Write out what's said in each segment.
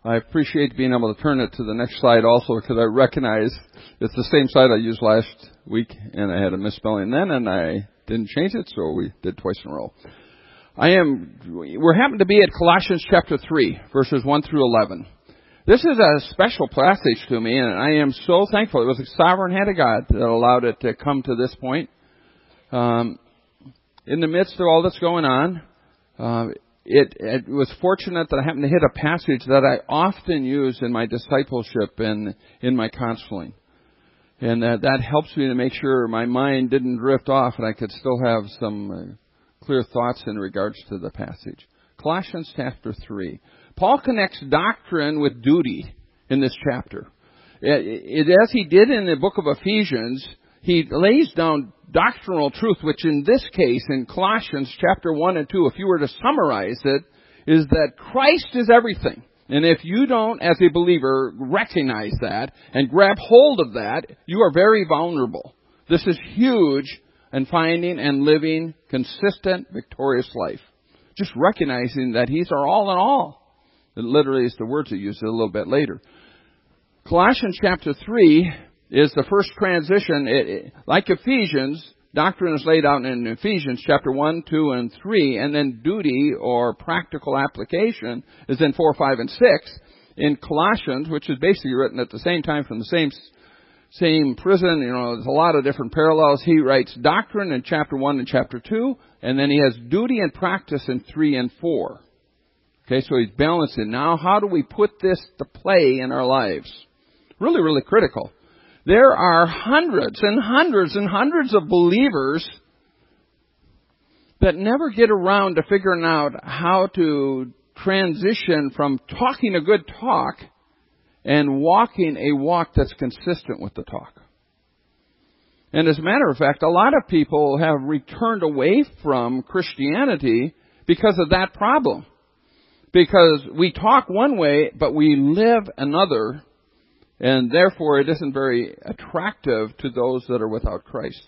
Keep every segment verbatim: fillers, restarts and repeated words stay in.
I appreciate being able to turn it to the next slide also because I recognize it's the same slide I used last week and I had a misspelling then and I didn't change it, so we did twice in a row. I am, we're happen to be at Colossians chapter three, verses one through eleven. This is a special passage to me and I am so thankful. It was the sovereign hand of God that allowed it to come to this point. Um, in the midst of all that's going on, uh, It, it was fortunate that I happened to hit a passage that I often use in my discipleship and in my counseling. And that, that helps me to make sure my mind didn't drift off and I could still have some uh, clear thoughts in regards to the passage. Colossians chapter three. Paul connects doctrine with duty in this chapter. It, it, as he did in the book of Ephesians, he lays down doctrinal truth, which in this case, in Colossians chapter one and two, if you were to summarize it, is that Christ is everything. And if you don't, as a believer, recognize that and grab hold of that, you are very vulnerable. This is huge in finding and living consistent, victorious life. Just recognizing that He's our all in all. It literally is the words He uses a little bit later. Colossians chapter three is the first transition. It, it, like Ephesians, doctrine is laid out in Ephesians chapter one, two, and three, and then duty or practical application is in four, five, and six. In Colossians, which is basically written at the same time from the same same prison, you know, there's a lot of different parallels. He writes doctrine in chapter one and chapter two, and then he has duty and practice in three and four. Okay, so he's balancing. Now, how do we put this to play in our lives? Really, really critical. There are hundreds and hundreds and hundreds of believers that never get around to figuring out how to transition from talking a good talk and walking a walk that's consistent with the talk. And as a matter of fact, a lot of people have returned away from Christianity because of that problem. Because we talk one way, but we live another. And therefore, it isn't very attractive to those that are without Christ.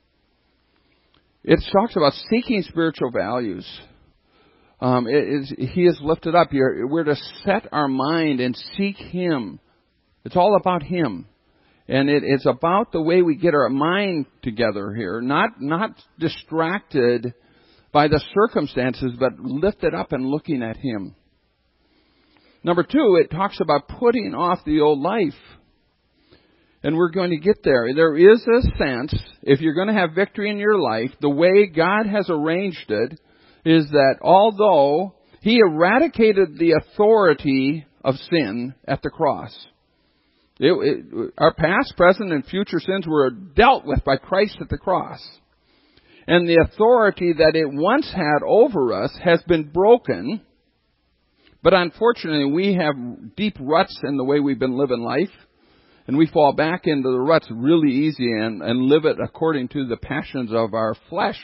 It talks about seeking spiritual values. Um, it is, he is lifted up here. We're to set our mind and seek Him. It's all about Him. And it, it's about the way we get our mind together here. Not, not distracted by the circumstances, but lifted up and looking at Him. Number two, it talks about putting off the old life. And we're going to get there. There is a sense, if you're going to have victory in your life, the way God has arranged it is that although He eradicated the authority of sin at the cross, it, it, our past, present, and future sins were dealt with by Christ at the cross. And the authority that it once had over us has been broken. But unfortunately, we have deep ruts in the way we've been living life. And we fall back into the ruts really easy and, and live it according to the passions of our flesh.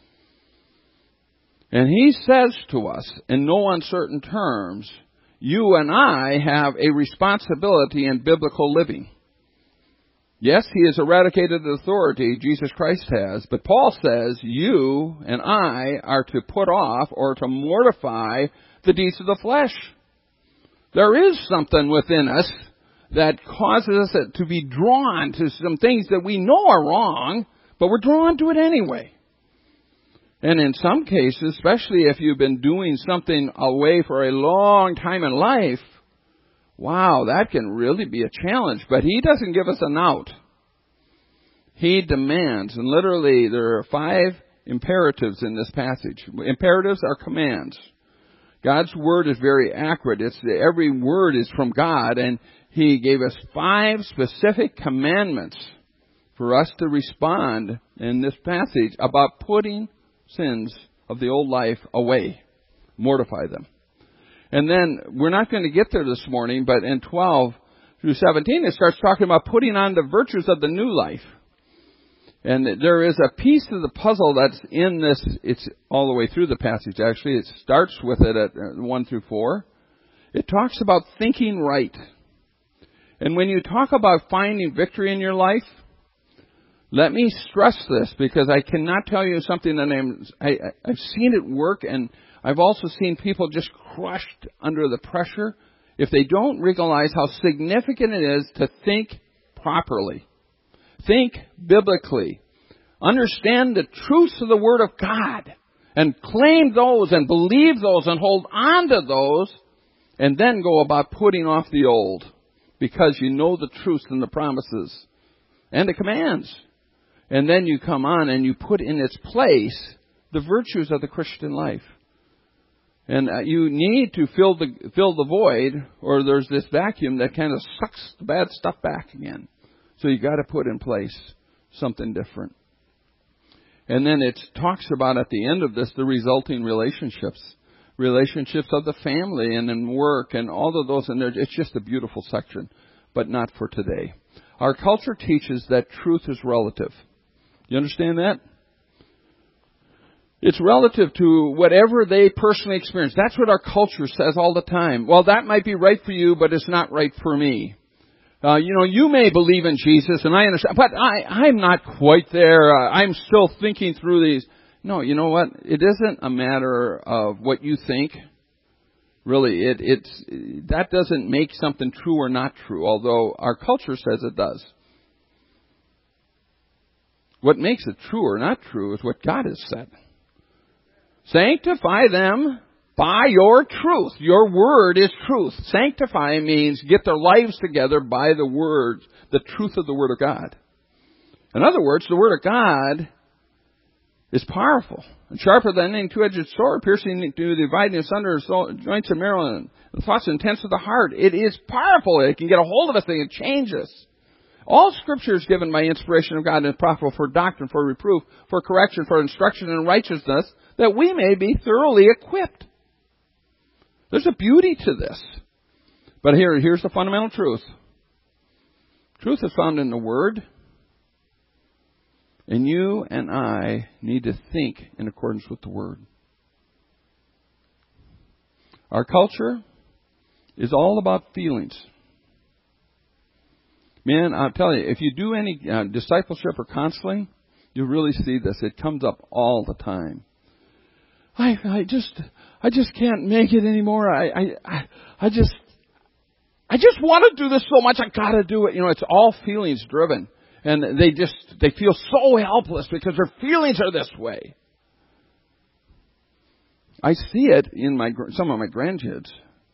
And He says to us, in no uncertain terms, you and I have a responsibility in biblical living. Yes, He has eradicated the authority, Jesus Christ has, but Paul says you and I are to put off or to mortify the deeds of the flesh. There is something within us that causes us to be drawn to some things that we know are wrong, but we're drawn to it anyway. And in some cases, especially if you've been doing something away for a long time in life, wow, that can really be a challenge. But He doesn't give us an out. He demands, and literally there are five imperatives in this passage. Imperatives are commands. God's word is very accurate. It's every word is from God, and He gave us five specific commandments for us to respond in this passage about putting sins of the old life away, mortify them. And then we're not going to get there this morning, but in twelve through seventeen, it starts talking about putting on the virtues of the new life. And there is a piece of the puzzle that's in this. It's all the way through the passage, actually. It starts with it at one through four. It talks about thinking right. And when you talk about finding victory in your life, let me stress this, because I cannot tell you something that I'm, I, I've seen it work, and I've also seen people just crushed under the pressure. if they don't realize how significant it is to think properly, think biblically, understand the truths of the Word of God, and claim those and believe those and hold on to those, and then go about putting off the old, because you know the truths and the promises and the commands. And then you come on and you put in its place the virtues of the Christian life. And uh, you need to fill the fill the void, or there's this vacuum that kind of sucks the bad stuff back again. So you got to put in place something different. And then it talks about at the end of this the resulting relationships, relationships of the family and in work and all of those. And it's just a beautiful section, but not for today. Our culture teaches that truth is relative. You understand that? It's relative to whatever they personally experience. That's what our culture says all the time. Well, that might be right for you, but it's not right for me. Uh, you know, you may believe in Jesus, and I understand, but I, I'm not quite there. Uh, I'm still thinking through these. No, you know what? It isn't a matter of what you think. Really, it, it's that doesn't make something true or not true, although our culture says it does. What makes it true or not true is what God has said. Sanctify them by your truth. Your word is truth. Sanctify means get their lives together by the word, the truth of the Word of God. In other words, the Word of God is powerful and sharper than any two-edged sword, piercing to the dividing asunder joints and marrow and the thoughts and intents of the heart. It is powerful. It can get a hold of us and it changes. All Scripture is given by inspiration of God and is profitable for doctrine, for reproof, for correction, for instruction in righteousness, that we may be thoroughly equipped. There's a beauty to this. But here, here's the fundamental truth. Truth is found in the Word. And you and I need to think in accordance with the Word. Our culture is all about feelings. Man, I'll tell you, if you do any uh, discipleship or counseling, you really see this. It comes up all the time. I, I just, I just can't make it anymore. I, I, I just, I just want to do this so much. I got to do it. You know, it's all feelings driven, and they just, they feel so helpless because their feelings are this way. I see it in my some of my grandkids,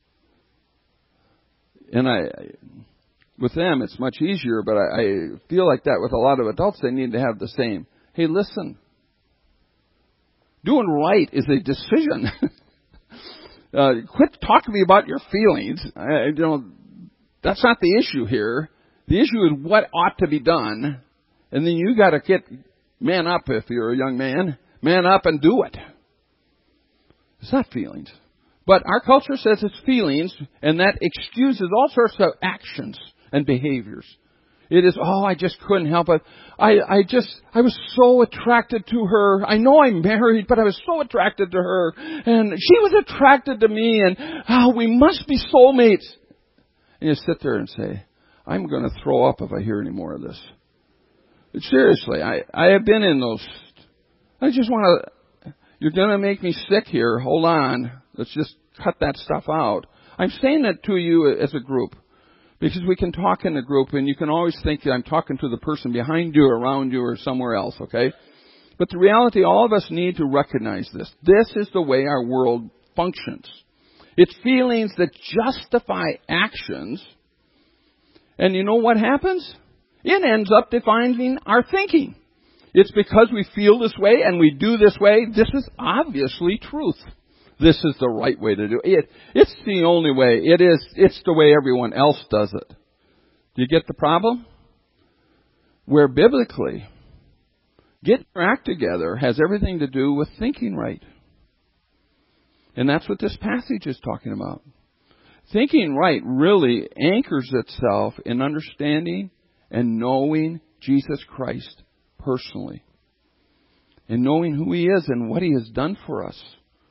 and I. With them, it's much easier, but I, I feel like that with a lot of adults. They need to have the same. Hey, listen. Doing right is a decision. uh, quit talking to me about your feelings. I, you know, that's not the issue here. The issue is what ought to be done, and then you got to get man up if you're a young man. Man up and do it. It's not feelings. But our culture says it's feelings, and that excuses all sorts of actions and behaviors. It is, oh, I just couldn't help it. I, I just, I was so attracted to her. I know I'm married, but I was so attracted to her. And she was attracted to me, and oh, we must be soulmates. And you sit there and say, I'm going to throw up if I hear any more of this. But seriously, I, I have been in those. I just want to, you're going to make me sick here. Hold on. Let's just cut that stuff out. I'm saying that to you as a group. Because we can talk in a group, and you can always think that I'm talking to the person behind you, around you, or somewhere else, okay? But the reality, all of us need to recognize this. This is the way our world functions. It's feelings that justify actions. And you know what happens? It ends up defining our thinking. It's because we feel this way and we do this way. This is obviously truth. This is the right way to do it. It's the only way. It is, it's the way everyone else does it. Do you get the problem? Where biblically, getting your act together has everything to do with thinking right. And that's what this passage is talking about. Thinking right really anchors itself in understanding and knowing Jesus Christ personally. And knowing who He is and what He has done for us.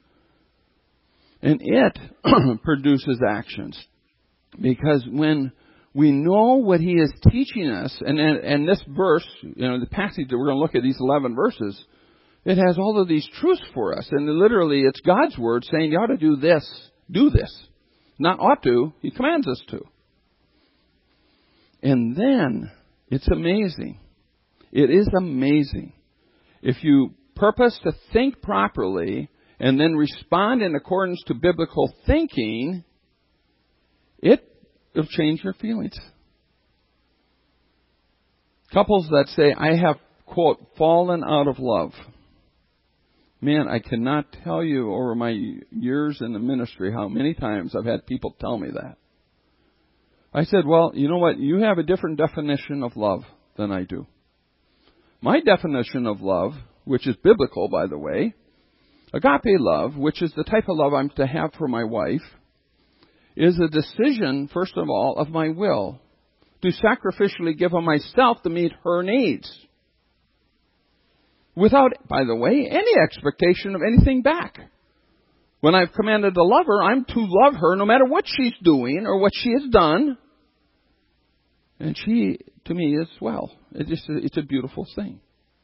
And it produces actions. Because when we know what He is teaching us, and, and, and this verse, you know, the passage that we're going to look at, these eleven verses, it has all of these truths for us. And literally, it's God's Word saying, you ought to do this, do this. Not ought to, He commands us to. And then, it's amazing. It is amazing. If you purpose to think properly and then respond in accordance to biblical thinking, it will change your feelings. Couples that say, I have, quote, fallen out of love. Man, I cannot tell you over my years in the ministry how many times I've had people tell me that. I said, well, you know what? You have a different definition of love than I do. My definition of love, which is biblical, by the way, agape love, which is the type of love I'm to have for my wife, is a decision, first of all, of my will to sacrificially give of myself to meet her needs. Without, by the way, any expectation of anything back. When I've commanded to love her, I'm to love her no matter what she's doing or what she has done. And she, to me, is well. It's just a, it's a beautiful thing.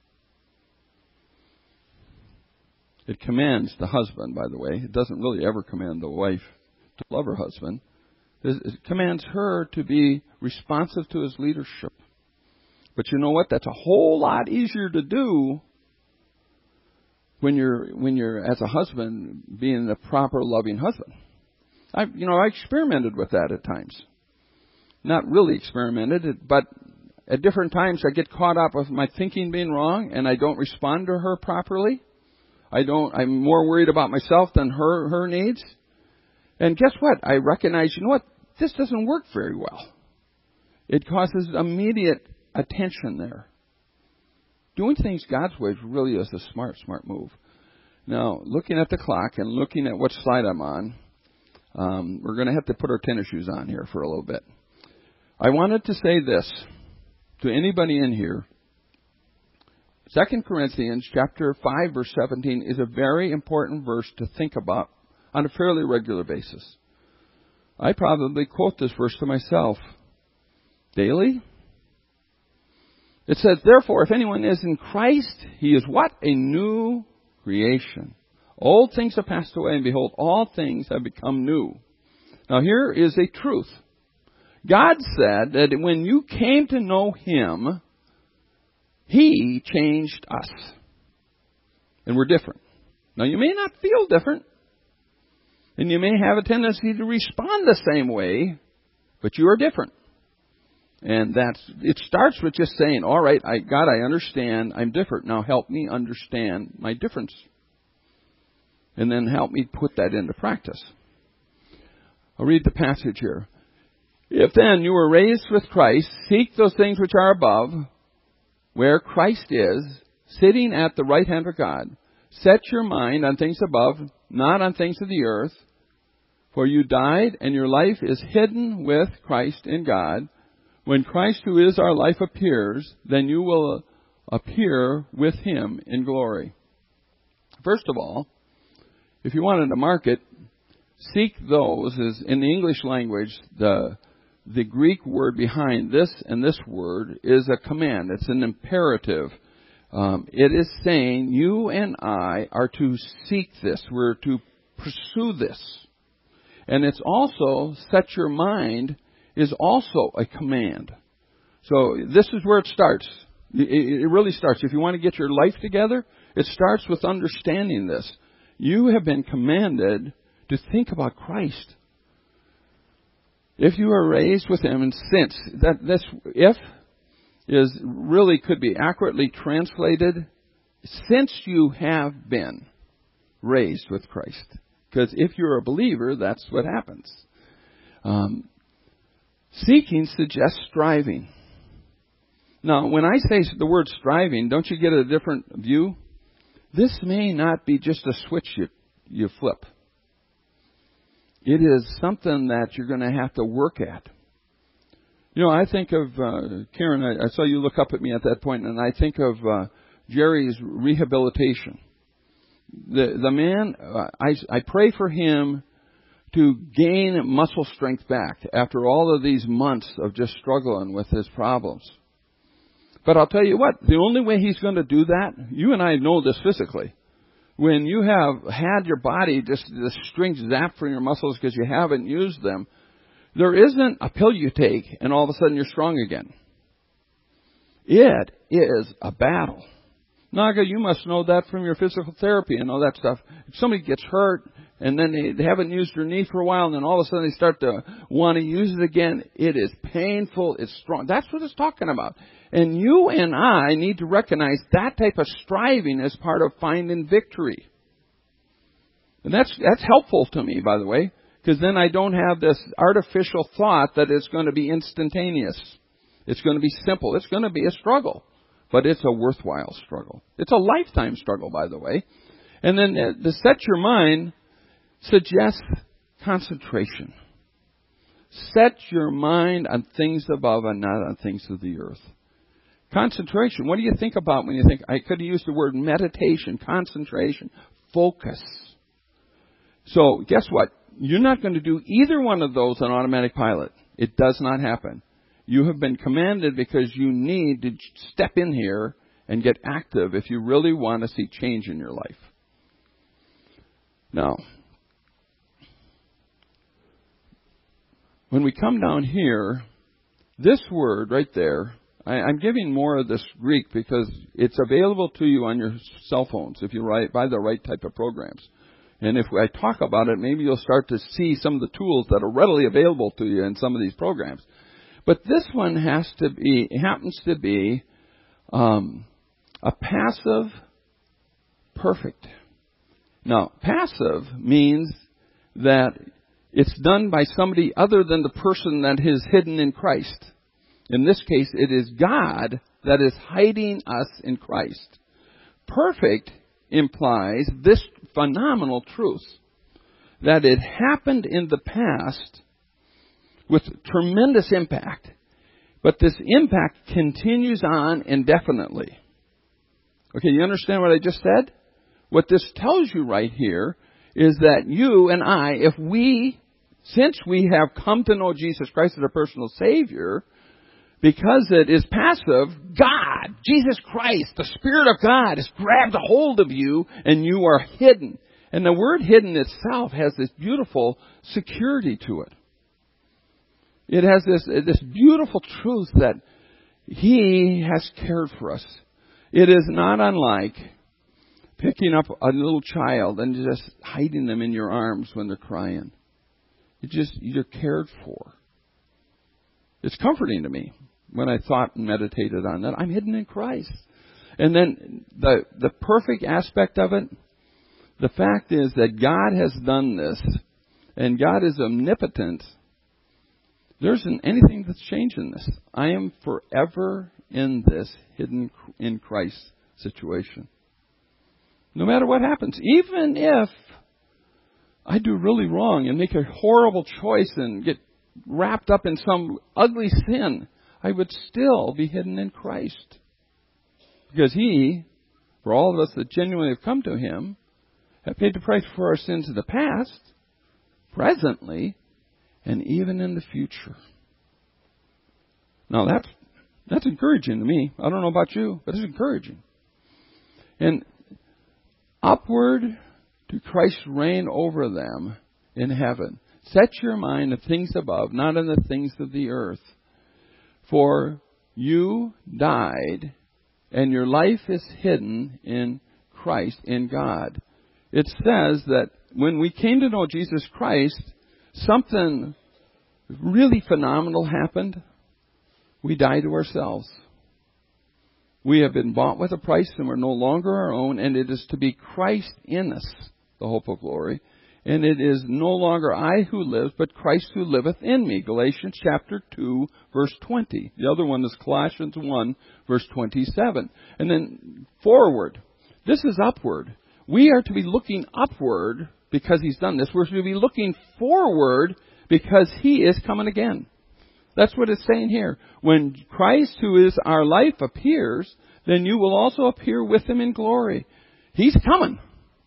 It commands the husband, by the way. It doesn't really ever command the wife to love her husband. It commands her to be responsive to his leadership. But you know what? That's a whole lot easier to do when you're, when you're as a husband, being the proper loving husband. I, you know, I experimented with that at times. Not really experimented, but at different times I get caught up with my thinking being wrong and I don't respond to her properly. I don't, I'm more worried about myself than her, her needs. And guess what? I recognize, you know what? This doesn't work very well. It causes immediate attention there. Doing things God's way really is a smart, smart move. Now, looking at the clock and looking at what slide I'm on, um, we're going to have to put our tennis shoes on here for a little bit. I wanted to say this to anybody in here. Second Corinthians chapter five, verse seventeen is a very important verse to think about on a fairly regular basis. I probably quote this verse to myself daily. It says, therefore, if anyone is in Christ, he is what? A new creation. Old things have passed away, and behold, all things have become new. Now here is a truth. God said that when you came to know Him, He changed us. And we're different. Now you may not feel different. And you may have a tendency to respond the same way, but you are different. And that's, it starts with just saying, all right, I, God, I understand I'm different. Now help me understand my difference. And then help me put that into practice. I'll read the passage here. If then you were raised with Christ, seek those things which are above, where Christ is, sitting at the right hand of God. Set your mind on things above, not on things of the earth. For you died, and your life is hidden with Christ in God. When Christ, who is our life, appears, then you will appear with Him in glory. First of all, if you wanted to mark it, seek those is in the English language, the the Greek word behind this and this word is a command. It's an imperative. Um, it is saying you and I are to seek this. We're to pursue this. And it's also set your mind is also a command. So this is where it starts. It really starts. If you want to get your life together, it starts with understanding this. You have been commanded to think about Christ. If you are raised with Him, and since, that this if is really could be accurately translated, since you have been raised with Christ. Because if you're a believer, that's what happens. Um, seeking suggests striving. Now, when I say the word striving, don't you get a different view? This may not be just a switch you, you flip. It is something that you're going to have to work at. You know, I think of, uh, Karen, I, I saw you look up at me at that point, and I think of uh, Jerry's rehabilitation. The the man, uh, I, I pray for him to gain muscle strength back after all of these months of just struggling with his problems. But I'll tell you what, the only way he's going to do that, you and I know this physically, When you have had your body just this strange zap from your muscles because you haven't used them, there isn't a pill you take and all of a sudden you're strong again. It is a battle. Naga, you must know that from your physical therapy and all that stuff. If somebody gets hurt and then they, they haven't used their knee for a while and then all of a sudden they start to want to use it again, it is painful, it's strong. That's what it's talking about. And you and I need to recognize that type of striving as part of finding victory. And that's, that's helpful to me, by the way, because then I don't have this artificial thought that it's going to be instantaneous. It's going to be simple. It's going to be a struggle. But it's a worthwhile struggle. It's a lifetime struggle, by the way. And then the set your mind suggests concentration. Set your mind on things above and not on things of the earth. Concentration. What do you think about when you think, I could have used the word meditation, concentration, focus. So guess what? You're not going to do either one of those on automatic pilot. It does not happen. You have been commanded because you need to step in here and get active if you really want to see change in your life. Now, when we come down here, this word right there, I, I'm giving more of this Greek because it's available to you on your cell phones if you write, buy the right type of programs. And if I talk about it, maybe you'll start to see some of the tools that are readily available to you in some of these programs. But this one has to be, happens to be um, a passive perfect. Now, passive means that it's done by somebody other than the person that is hidden in Christ. In this case, it is God that is hiding us in Christ. Perfect implies this phenomenal truth, that it happened in the past with tremendous impact, but this impact continues on indefinitely. Okay, you understand what I just said? What this tells you right here is that you and I, if we, since we have come to know Jesus Christ as our personal Savior, because it is passive, God, Jesus Christ, the Spirit of God has grabbed a hold of you and you are hidden. And the word hidden itself has this beautiful security to it. It has this, this beautiful truth that He has cared for us. It is not unlike picking up a little child and just hiding them in your arms when they're crying. You just, you're cared for. It's comforting to me when I thought and meditated on that. I'm hidden in Christ. And then the, the perfect aspect of it, the fact is that God has done this, and God is omnipotent. There isn't anything that's changed in this. I am forever in this hidden in Christ situation. No matter what happens, even if I do really wrong and make a horrible choice and get wrapped up in some ugly sin, I would still be hidden in Christ. Because He, for all of us that genuinely have come to Him, have paid the price for our sins in the past, presently, and even in the future. Now that's, that's encouraging to me. I don't know about you, but it's encouraging. And upward to Christ's reign over them in heaven. Set your mind on things above, not on the things of the earth. For you died, and your life is hidden in Christ, in God. It says that when we came to know Jesus Christ, something really phenomenal happened. We died to ourselves. We have been bought with a price and we're no longer our own, and it is to be Christ in us, the hope of glory. And it is no longer I who lives, but Christ who liveth in me. Galatians chapter two, verse twenty. The other one is Colossians one, verse twenty-seven. And then forward. This is upward. We are to be looking upward because He's done this. We're to be looking forward because He is coming again. That's what it's saying here. When Christ, who is our life, appears, then you will also appear with Him in glory. He's coming.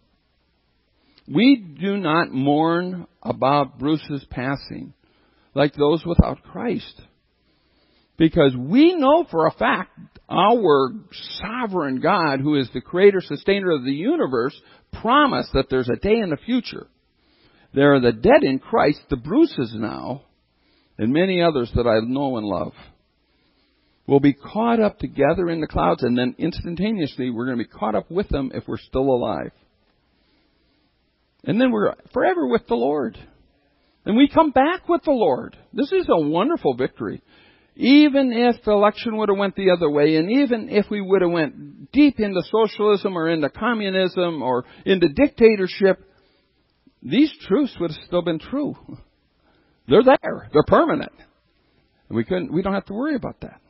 We do not mourn about Bruce's passing like those without Christ. Because we know for a fact our sovereign God, who is the creator, sustainer of the universe, promised that there's a day in the future. There are the dead in Christ, the Bruces now, and many others that I know and love, will be caught up together in the clouds, and then instantaneously we're going to be caught up with them if we're still alive. And then we're forever with the Lord. And we come back with the Lord. This is a wonderful victory. Even if the election would have went the other way, and even if we would have went deep into socialism or into communism or into dictatorship, these truths would have still been true. They're there. They're permanent. And we couldn't, we don't have to worry about that.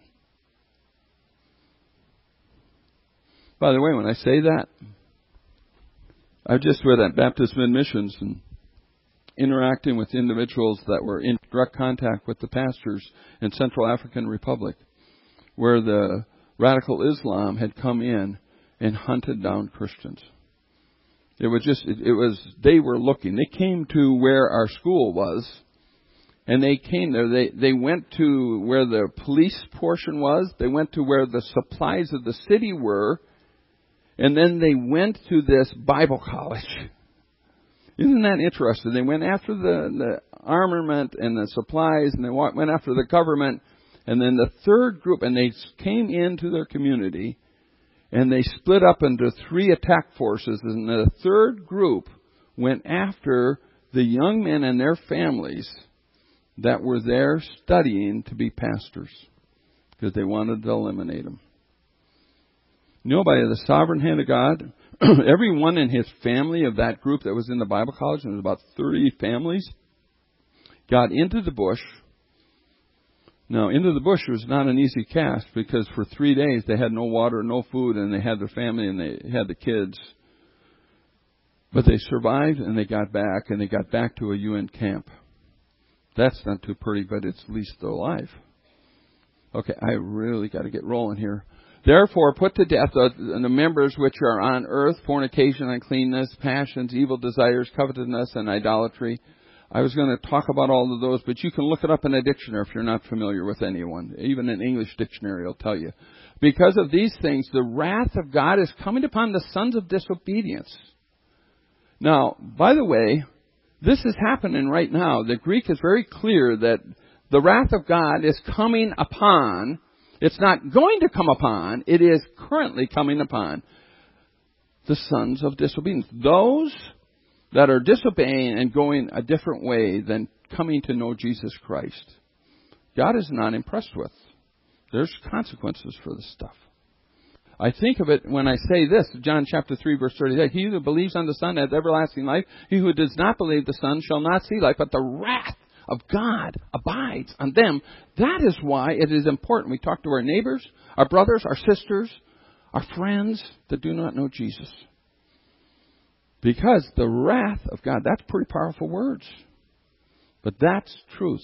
By the way, when I say that, I just was at Baptist Mid Missions and interacting with individuals that were in direct contact with the pastors in Central African Republic, where the radical Islam had come in and hunted down Christians. It was just, it, it was, they were looking. They came to where our school was, and they came there. They, they went to where the police portion was. They went to where the supplies of the city were, and then they went to this Bible college. Isn't that interesting? They went after the, the armament and the supplies, and they went after the government. And then the third group, and they came into their community, and they split up into three attack forces. And the third group went after the young men and their families that were there studying to be pastors, because they wanted to eliminate them. You know, by the sovereign hand of God, everyone in his family of that group that was in the Bible college, and there was about thirty families, got into the bush. Now, into the bush was not an easy task, because for three days they had no water, no food, and they had their family and they had the kids. But they survived, and they got back, and they got back to a U N camp. That's not too pretty, but it's at least they're alive. Okay, I really got to get rolling here. Therefore, put to death the, the members which are on earth, fornication, uncleanness, passions, evil desires, covetousness, and idolatry. I was going to talk about all of those, but you can look it up in a dictionary if you're not familiar with anyone. Even an English dictionary will tell you. Because of these things, the wrath of God is coming upon the sons of disobedience. Now, by the way, this is happening right now. The Greek is very clear that the wrath of God is coming upon. It's not going to come upon. It is currently coming upon the sons of disobedience. Those that are disobeying and going a different way than coming to know Jesus Christ. God is not impressed with. There's consequences for this stuff. I think of it when I say this, John chapter three, verse thirty-eight. He who believes on the Son has everlasting life. He who does not believe the Son shall not see life, but the wrath of God abides on them. That is why it is important we talk to our neighbors, our brothers, our sisters, our friends that do not know Jesus. Because the wrath of God, that's pretty powerful words. But that's truth.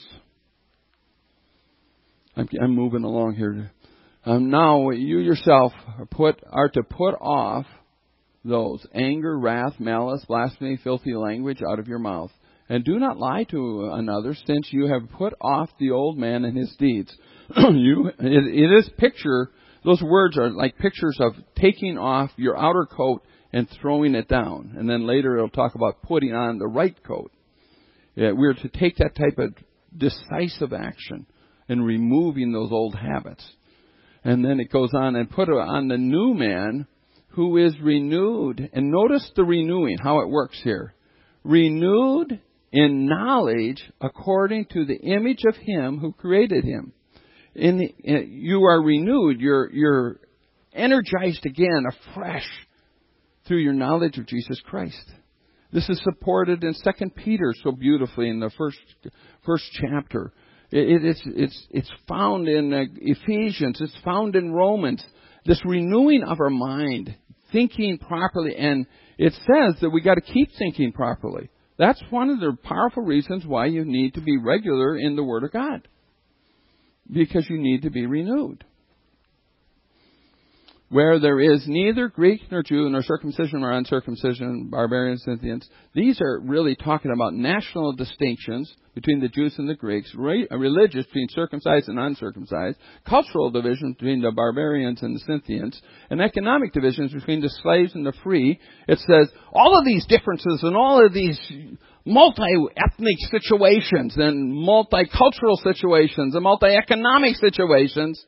I'm, I'm moving along here. Um, now you yourself are, put, are to put off those anger, wrath, malice, blasphemy, filthy language out of your mouth. And do not lie to another, since you have put off the old man and his deeds. you, it, it is picture, those words are like pictures of taking off your outer coat and throwing it down. And then later it'll talk about putting on the right coat. Yeah, we're to take that type of decisive action and removing those old habits. And then it goes on and put on the new man who is renewed. And notice the renewing, how it works here. Renewed in knowledge according to the image of him who created him. In the, in, you are renewed. You're, you're energized again, afresh, through your knowledge of Jesus Christ. This is supported in Second Peter so beautifully in the first first chapter. It, it, it's it's it's found in uh, Ephesians. It's found in Romans. This renewing of our mind, thinking properly, and it says that we got to keep thinking properly. That's one of the powerful reasons why you need to be regular in the Word of God. Because you need to be renewed. where there is neither Greek nor Jew, nor circumcision nor uncircumcision, barbarians, Scythians. These are really talking about national distinctions between the Jews and the Greeks, re- religious between circumcised and uncircumcised, cultural divisions between the barbarians and the Scythians, and economic divisions between the slaves and the free. It says all of these differences and all of these multi-ethnic situations and multicultural situations and multi-economic situations,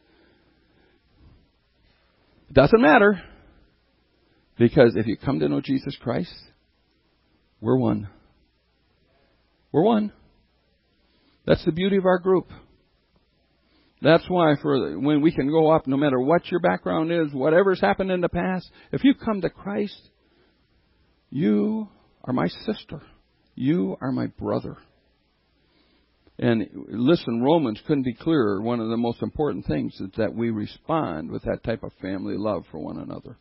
it doesn't matter, because if you come to know Jesus Christ, we're one. We're one. That's the beauty of our group. That's why for when we can go up, no matter what your background is, whatever's happened in the past, if you come to Christ, you are my sister. You are my brother. And listen, Romans couldn't be clearer. One of the most important things is that we respond with that type of family love for one another.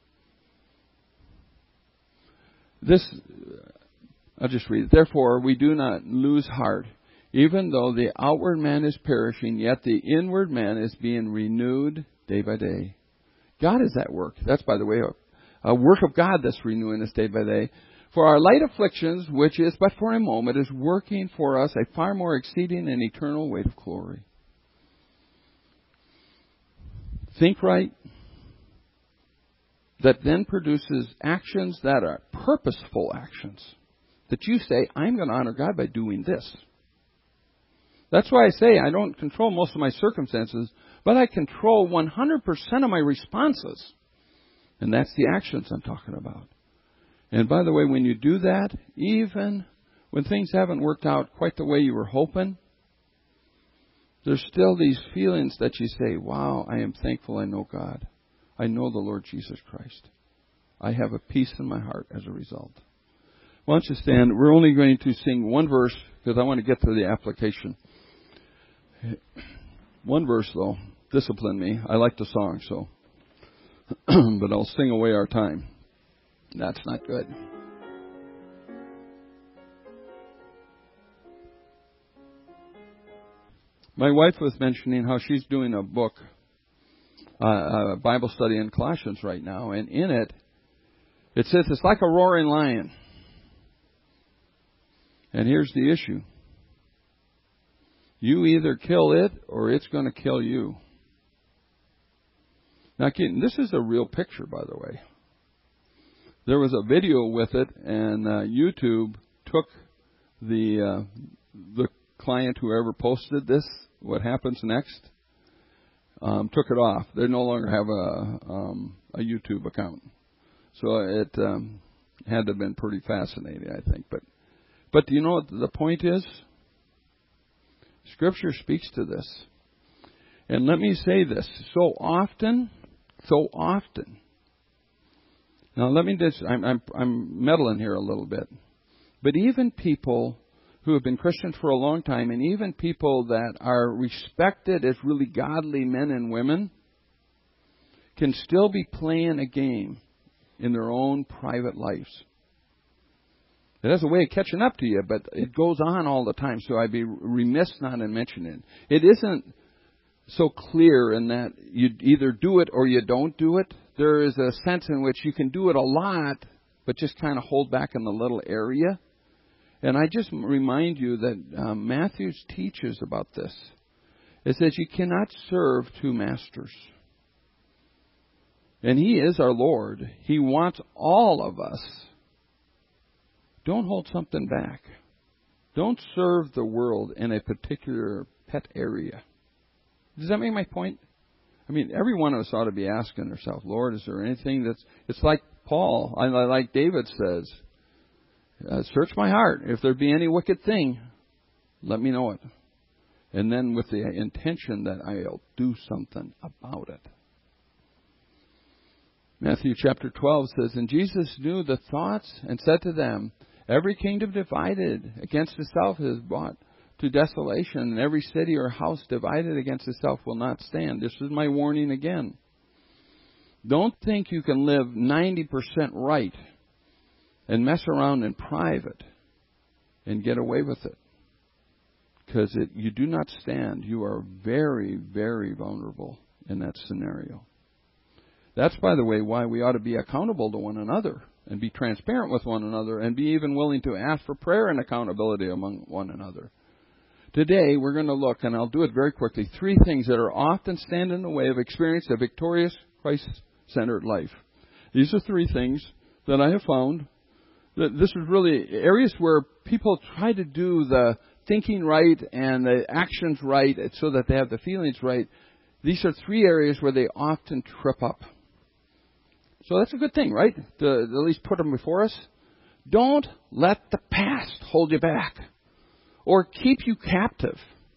This, I'll just read it. Therefore, we do not lose heart. Even though the outward man is perishing, yet the inward man is being renewed day by day. God is at work. That's, by the way, a, a work of God that's renewing us day by day. For our light afflictions, which is but for a moment, is working for us a far more exceeding and eternal weight of glory. Think right. That then produces actions that are purposeful actions. That you say, I'm going to honor God by doing this. That's why I say I don't control most of my circumstances, but I control one hundred percent of my responses. And that's the actions I'm talking about. And by the way, when you do that, even when things haven't worked out quite the way you were hoping, there's still these feelings that you say, wow, I am thankful I know God. I know the Lord Jesus Christ. I have a peace in my heart as a result. Why don't you stand? We're only going to sing one verse because I want to get to the application. One verse, though. Discipline me. I like the song, so. But I'll sing away our time. That's not good. My wife was mentioning how she's doing a book, uh, a Bible study in Colossians right now, and in it, it says it's like a roaring lion. And here's the issue. You either kill it or it's going to kill you. Now, this is a real picture, by the way. There was a video with it, and uh, YouTube took the uh, the client, whoever posted this, what happens next, um, took it off. They no longer have a um, a YouTube account, so it um, had to have been pretty fascinating, I think. But but do you know what the point is? Scripture speaks to this, and let me say this: so often, so often. Now, let me just, I'm, I'm, I'm meddling here a little bit. But even people who have been Christians for a long time, and even people that are respected as really godly men and women, can still be playing a game in their own private lives. It has a way of catching up to you, but it goes on all the time, so I'd be remiss not in mentioning it. It isn't so clear in that you either do it or you don't do it. There is a sense in which you can do it a lot, but just kind of hold back in the little area. And I just remind you that um, Matthew teaches about this. It says you cannot serve two masters. And He is our Lord. He wants all of us. Don't hold something back. Don't serve the world in a particular pet area. Does that make my point? I mean, every one of us ought to be asking ourselves, Lord, is there anything that's... It's like Paul, I, like David says, uh, search my heart. If there be any wicked thing, let me know it. And then with the intention that I'll do something about it. Matthew chapter twelve says, and Jesus knew the thoughts and said to them, every kingdom divided against itself is brought to desolation, and every city or house divided against itself will not stand. This is my warning again. Don't think you can live ninety percent right and mess around in private and get away with it. Because it, you do not stand. You are very, very vulnerable in that scenario. That's, by the way, why we ought to be accountable to one another and be transparent with one another and be even willing to ask for prayer and accountability among one another. Today, we're going to look, and I'll do it very quickly, three things that are often stand in the way of experiencing a victorious, Christ-centered life. These are three things that I have found. That this is really areas where people try to do the thinking right and the actions right so that they have the feelings right. These are three areas where they often trip up. So that's a good thing, right? To at least put them before us. Don't let the past hold you back or keep you captive.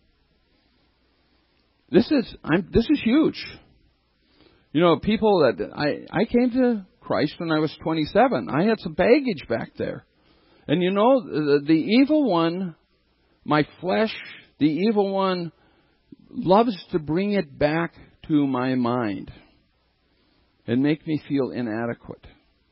This is I'm, this is huge. You know, people that I I came to Christ when I was twenty-seven. I had some baggage back there, and you know, the, the evil one, my flesh, the evil one, loves to bring it back to my mind and make me feel inadequate.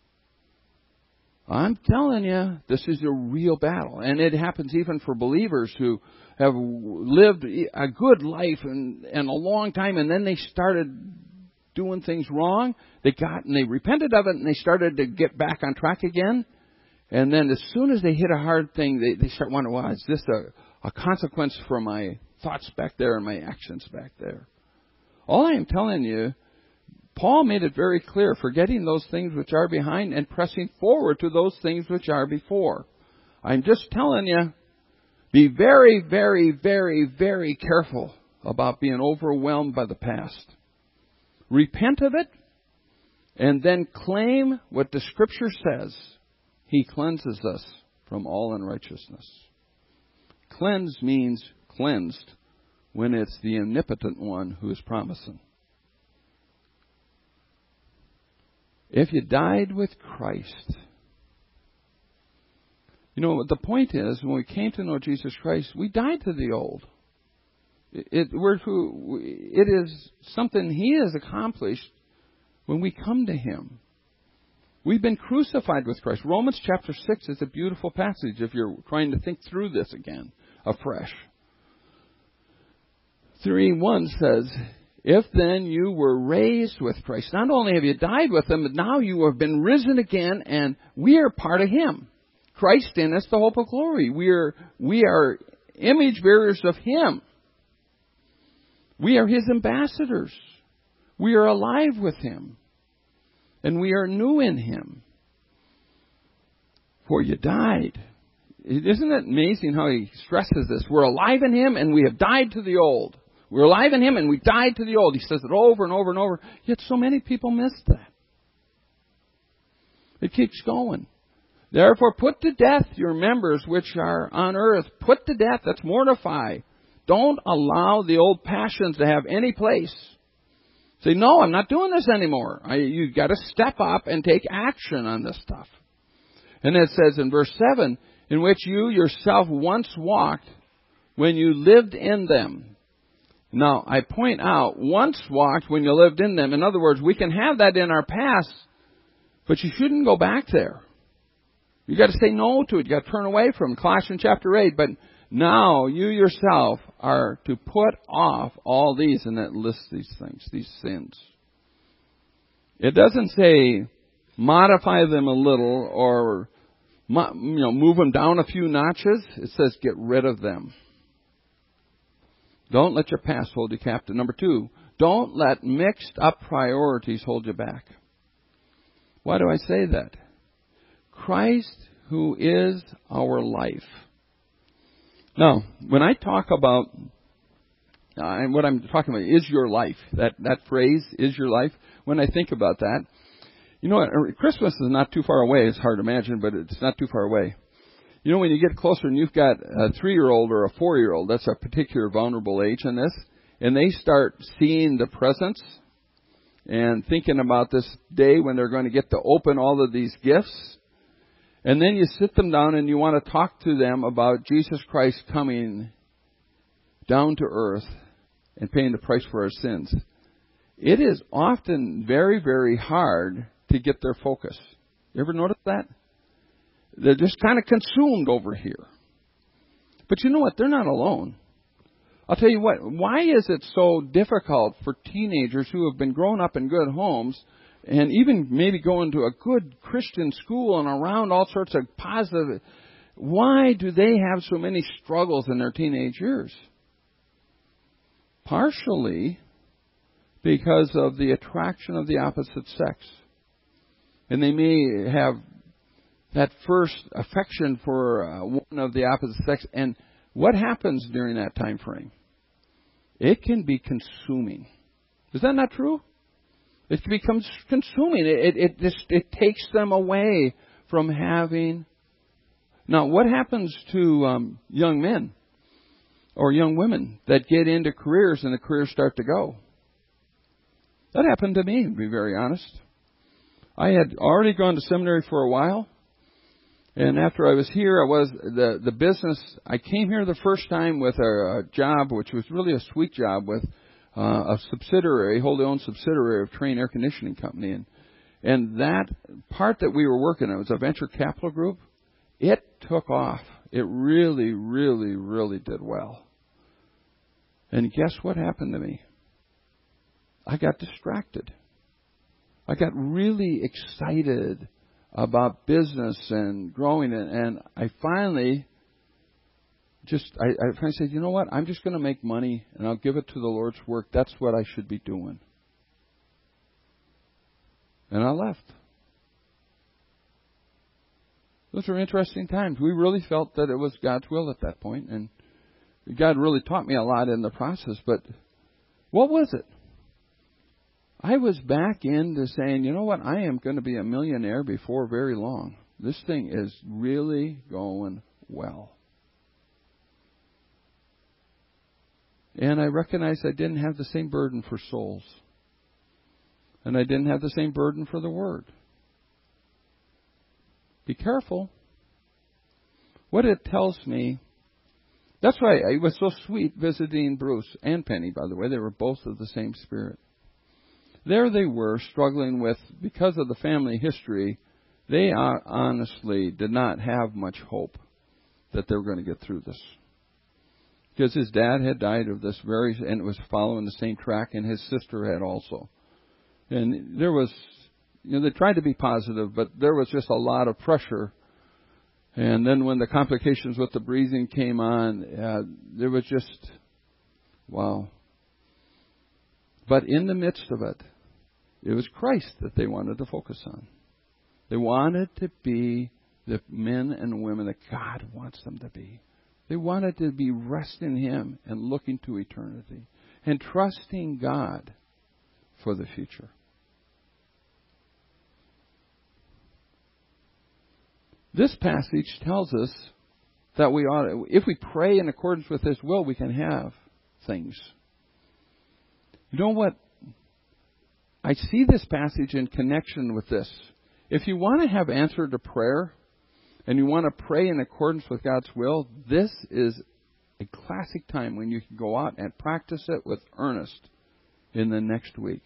I'm telling you, this is a real battle. And it happens even for believers who have lived a good life and, and a long time, and then they started doing things wrong. They got and they repented of it, and they started to get back on track again. And then as soon as they hit a hard thing, they, they start wondering, well, is this a, a consequence for my thoughts back there and my actions back there? All I am telling you, Paul made it very clear, forgetting those things which are behind and pressing forward to those things which are before. I'm just telling you, be very, very, very, very careful about being overwhelmed by the past. Repent of it, and then claim what the Scripture says. He cleanses us from all unrighteousness. Cleanse means cleansed when it's the omnipotent one who is promising. If you died with Christ, you know, the point is, when we came to know Jesus Christ, we died to the old. It, it, we're who, it is something He has accomplished when we come to Him. We've been crucified with Christ. Romans chapter six is a beautiful passage if you're trying to think through this again, afresh. three one says, if then you were raised with Christ, not only have you died with Him, but now you have been risen again, and we are part of Him. Christ in us, the hope of glory. We are, we are image bearers of Him. We are His ambassadors. We are alive with Him. And we are new in Him. For you died. Isn't it amazing how he stresses this? We're alive in Him and we have died to the old. We're alive in Him and we died to the old. He says it over and over and over. Yet so many people miss that. It keeps going. Therefore put to death your members which are on earth. Put to death, that's mortify. Don't allow the old passions to have any place. Say, no, I'm not doing this anymore. I, you've got to step up and take action on this stuff. And it says in verse seven, in which you yourself once walked when you lived in them. Now, I point out, once walked when you lived in them. In other words, we can have that in our past, but you shouldn't go back there. You've got to say no to it. You've got to turn away from it. Colossians chapter eight. But now you yourself are to put off all these, and it lists these things, these sins. It doesn't say modify them a little or you know move them down a few notches. It says get rid of them. Don't let your past hold you captive. Number two, don't let mixed up priorities hold you back. Why do I say that? Christ, who is our life. Now, when I talk about, uh, and what I'm talking about is your life, that, that phrase, is your life, when I think about that, you know, Christmas is not too far away. It's hard to imagine, but it's not too far away. You know, when you get closer and you've got a three-year-old or a four-year-old, that's a particular vulnerable age in this, and they start seeing the presents and thinking about this day when they're going to get to open all of these gifts. And then you sit them down and you want to talk to them about Jesus Christ coming down to earth and paying the price for our sins. It is often very, very hard to get their focus. You ever notice that? They're just kind of consumed over here. But you know what? They're not alone. I'll tell you what. Why is it so difficult for teenagers who have been grown up in good homes and even maybe going to a good Christian school and around all sorts of positive. Why do they have so many struggles in their teenage years? Partially because of the attraction of the opposite sex. And they may have that first affection for uh, one of the opposite sex. And what happens during that time frame? It can be consuming. Is that not true? It becomes consuming. It, it, it just it takes them away from having. Now, what happens to um, young men or young women that get into careers and the careers start to go? That happened to me, to be very honest. I had already gone to seminary for a while, and after I was here, I was the the business. I came here the first time with a, a job, which was really a sweet job with uh, a subsidiary, wholly owned subsidiary of Trane Air Conditioning Company, and and that part that we were working on was a venture capital group. It took off. It really, really, really did well. And guess what happened to me? I got distracted. I got really excited about business and growing it, and I finally just, I, I finally said, you know what, I'm just going to make money, and I'll give it to the Lord's work. That's what I should be doing. And I left. Those were interesting times. We really felt that it was God's will at that point, and God really taught me a lot in the process, but what was it? I was back into saying, you know what, I am going to be a millionaire before very long. This thing is really going well. And I recognized I didn't have the same burden for souls. And I didn't have the same burden for the Word. Be careful. What it tells me, that's why it was so sweet visiting Bruce and Penny, by the way. They were both of the same spirit. There they were struggling with, because of the family history, they honestly did not have much hope that they were going to get through this. Because his dad had died of this very, and it was following the same track, and his sister had also. And there was, you know, they tried to be positive, but there was just a lot of pressure. And then when the complications with the breathing came on, uh, there was just, wow. But in the midst of it, it was Christ that they wanted to focus on. They wanted to be the men and women that God wants them to be. They wanted to be resting in Him and looking to eternity and trusting God for the future. This passage tells us that we ought, if we pray in accordance with His will, we can have things. You know what? I see this passage in connection with this. If you want to have answer to prayer, and you want to pray in accordance with God's will, this is a classic time when you can go out and practice it with earnest in the next week.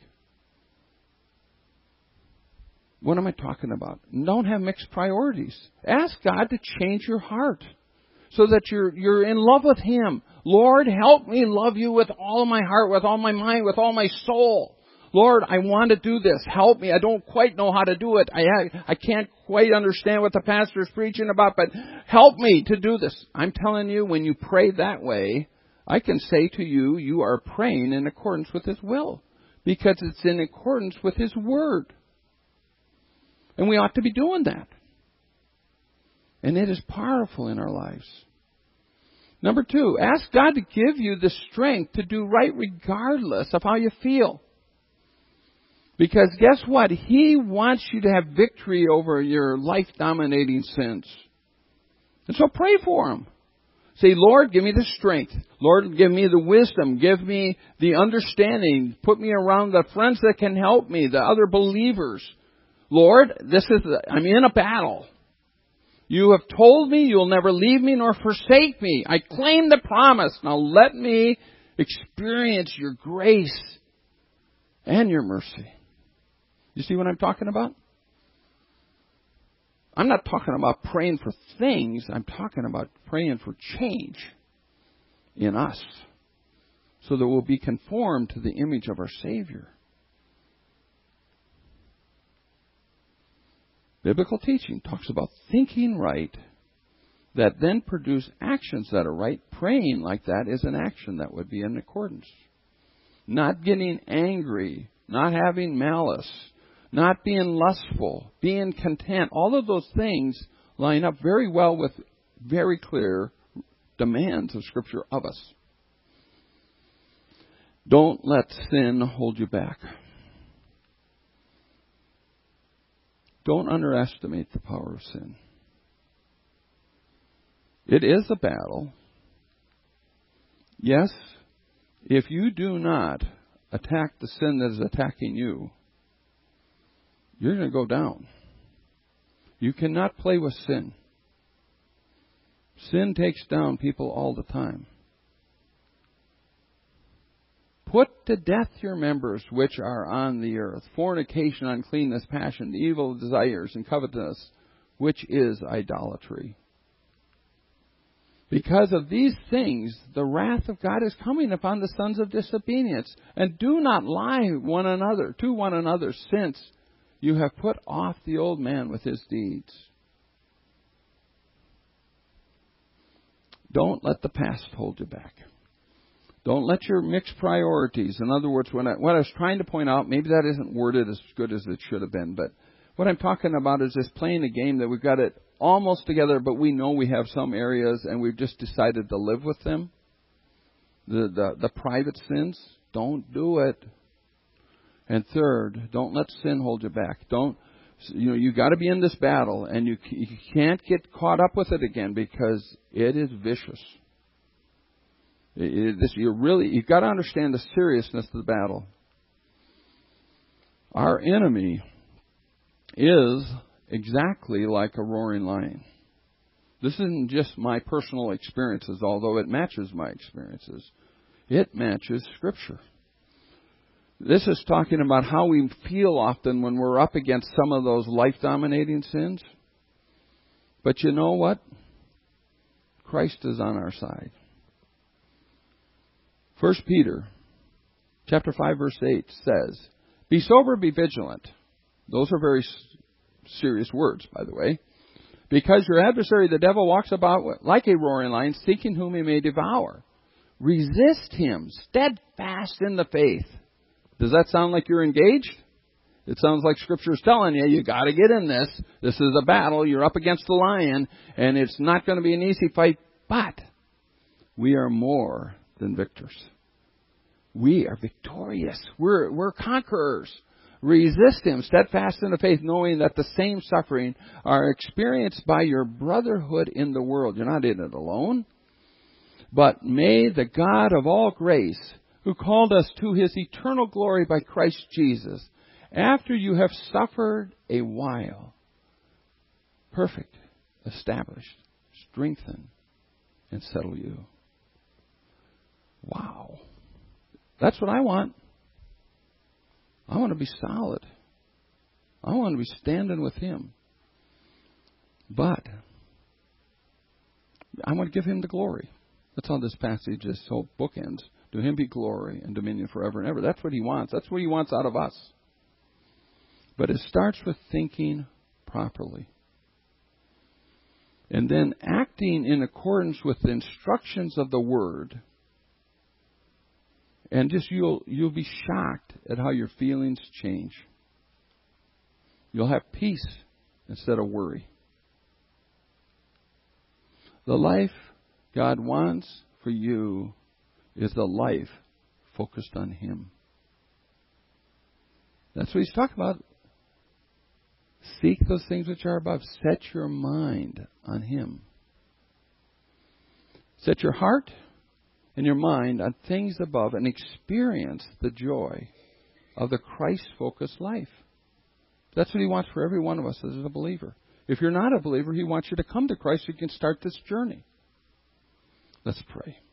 What am I talking about? Don't have mixed priorities. Ask God to change your heart so that you're you're in love with Him. Lord, help me love You with all my heart, with all my mind, with all my soul. Lord, I want to do this. Help me. I don't quite know how to do it. I I can't quite understand what the pastor's preaching about, but help me to do this. I'm telling you, when you pray that way, I can say to you, you are praying in accordance with His will, because it's in accordance with His Word. And we ought to be doing that. And it is powerful in our lives. Number two, ask God to give you the strength to do right regardless of how you feel. Because guess what? He wants you to have victory over your life-dominating sins. And so pray for Him. Say, Lord, give me the strength. Lord, give me the wisdom. Give me the understanding. Put me around the friends that can help me, the other believers. Lord, this is, I'm in a battle. You have told me you'll never leave me nor forsake me. I claim the promise. Now let me experience Your grace and Your mercy. You see what I'm talking about? I'm not talking about praying for things. I'm talking about praying for change in us so that we'll be conformed to the image of our Savior. Biblical teaching talks about thinking right that then produce actions that are right. Praying like that is an action that would be in accordance. Not getting angry, not having malice, not being lustful, being content. All of those things line up very well with very clear demands of Scripture of us. Don't let sin hold you back. Don't underestimate the power of sin. It is a battle. Yes, if you do not attack the sin that is attacking you, you're going to go down. You cannot play with sin. Sin takes down people all the time. Put to death your members which are on the earth: fornication, uncleanness, passion, evil desires, and covetousness, which is idolatry. Because of these things, the wrath of God is coming upon the sons of disobedience. And do not lie one another to one another, since you have put off the old man with his deeds. Don't let the past hold you back. Don't let your mixed priorities. In other words, when I, what I was trying to point out, maybe that isn't worded as good as it should have been, but what I'm talking about is just playing a game that we've got it almost together, but we know we have some areas and we've just decided to live with them. The, the, the private sins, don't do it. And third, don't let sin hold you back. Don't, you know, you got to be in this battle, and you, you can't get caught up with it again, because it is vicious. It, it, this, you really, you've got to understand the seriousness of the battle. Our enemy is exactly like a roaring lion. This isn't just my personal experiences, although it matches my experiences. It matches Scripture. This is talking about how we feel often when we're up against some of those life-dominating sins. But you know what? Christ is on our side. First Peter chapter five, verse eight says, "Be sober, be vigilant." Those are very serious words, by the way. "Because your adversary, the devil, walks about like a roaring lion, seeking whom he may devour. Resist him, steadfast in the faith." Does that sound like you're engaged? It sounds like Scripture is telling you, you got to get in this. This is a battle. You're up against the lion, and it's not going to be an easy fight. But we are more than victors. We are victorious. We're, we're conquerors. Resist him, steadfast in the faith, knowing that the same suffering are experienced by your brotherhood in the world. You're not in it alone. But may the God of all grace, who called us to his eternal glory by Christ Jesus, after you have suffered a while, perfect, establish, strengthen, and settle you. Wow. That's what I want. I want to be solid. I want to be standing with him. But I want to give him the glory. That's how this passage, this whole book ends. To him be glory and dominion forever and ever. That's what he wants. That's what he wants out of us. But it starts with thinking properly. And then acting in accordance with the instructions of the Word. And just you'll you'll be shocked at how your feelings change. You'll have peace instead of worry. The life God wants for you is the life focused on him. That's what he's talking about. Seek those things which are above. Set your mind on him. Set your heart and your mind on things above and experience the joy of the Christ-focused life. That's what he wants for every one of us as a believer. If you're not a believer, he wants you to come to Christ so you can start this journey. Let's pray.